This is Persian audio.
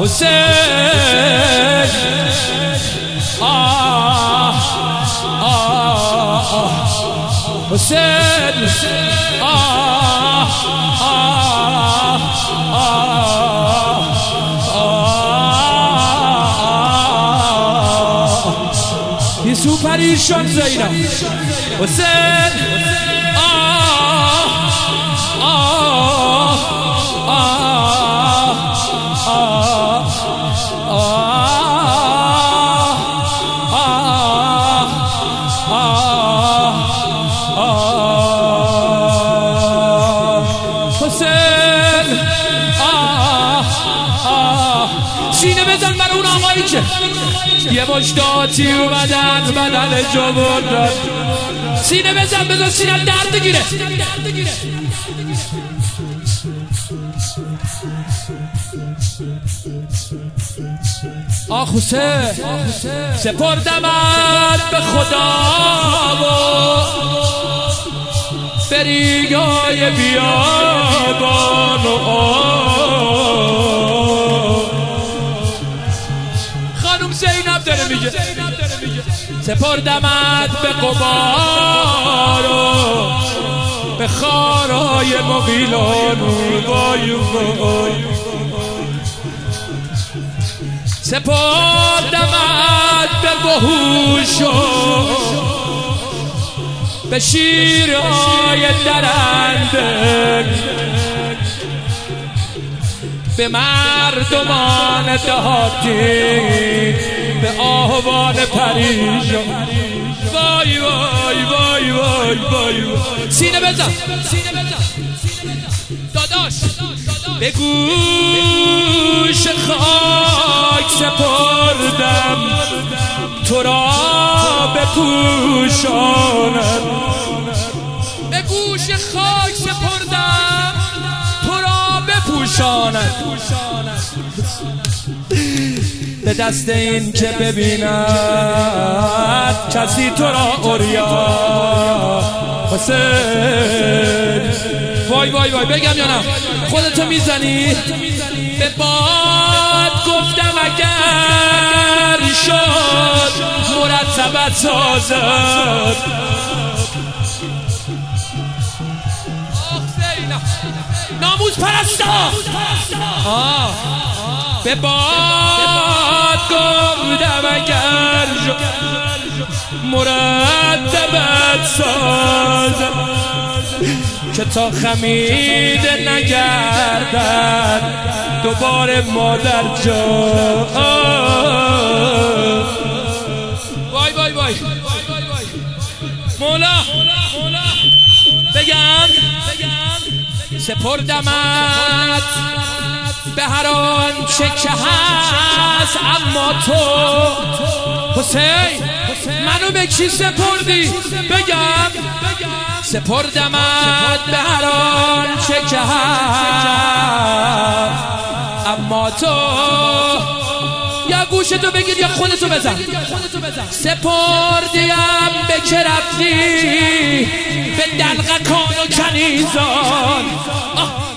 حسین حسین یسو پریشان زینب حسین سینه بزن برای اون آقایی که یه مشتاتی اومدن بدن جو بردن. سینه بزن بزن سینه درد گیره. آخ حسین سپردمت به خدا و بریگای بیابان و خانم زینب داره میگه سپردمت به قبار و به خارای مغیلان وای وای سپردمت به وحوش و به شیرهای درنده به مردمان دهاتی به آهوان پریشان وای وای وای وای وای سینه بزن داداش به گوش خاک سپردم تو را بپوشانم به گوش خاک سپردم تو را بپوشانم به دست این که ببیند کسی تو را عریان حسین وای وای وای بگم یا نه خودتو میزنی به باد گفتم اگر شد مرتبت سازد ناموز پرستا به باد گفتم اگر شد مرتبت سازد که تا خمیده نگردد دوباره مادر جا وای وای وای مولا بگم سپردمت به هر آنچه که هست اما تو حسین منو به کی سپردی بگم سپردمت به هر آنچه که هست اما تو یا گوشتو بگیر یا خودتو بزن سپردیم به که رفتی به دلقکان و کنیزان